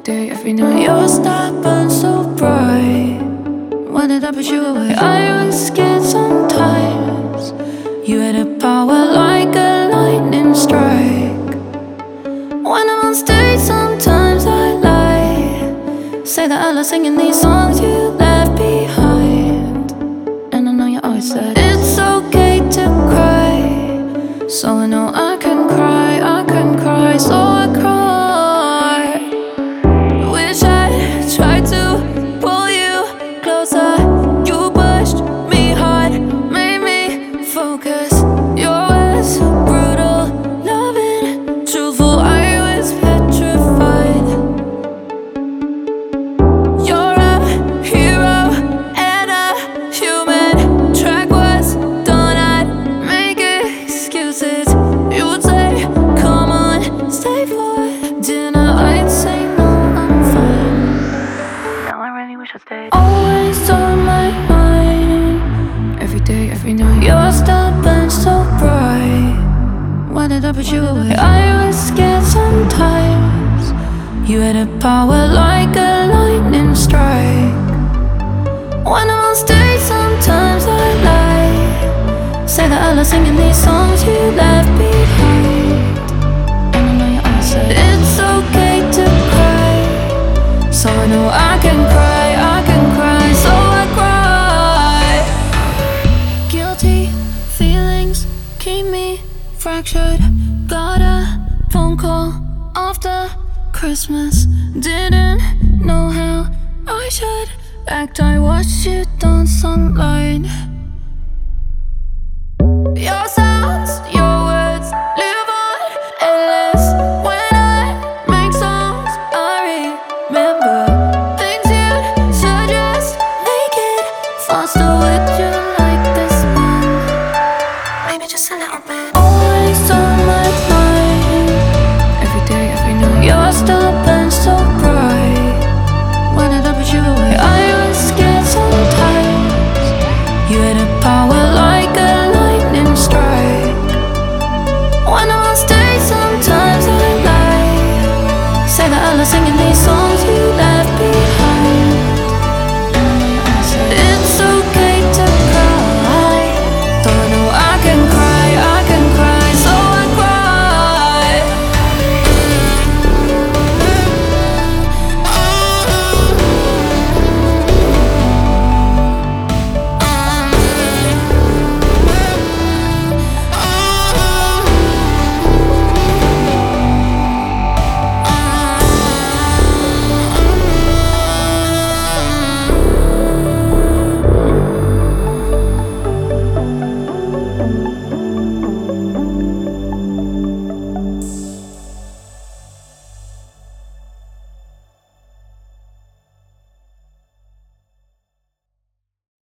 day, every night. Your star burns so bright. Why did I push you away? I was scared sometimes. You had a power like a lightning strike. When I'm on stage, sometimes I lie. Say that I love singing these songs you left behind. And I know you always said it's okay to cry. So I know I can cry, I can cry, so I cry. Wish I tried to pull you closer. You pushed me hard, made me focus. Your words brutal, loving, truthful. I was petrified. You're a hero and a human. Track was done, I'd make excuses. You would say, come on, stay for dinner. I'd say no, I'm fine. Now I really wish I stayed. Always on my mind, every day, every night. Your star burns so bright. Why did I put you away? I was scared sometimes. You had a power like a lightning strike. When I'm on stage, sometimes I lie. Say that I love singing these songs you left behind. And I know you always said it's okay to cry. So I know I can cry, I can cry, so I cry. Guilty feelings keep me fractured. Got a phone call after Christmas. Didn't know how I should act. I watched you dance online.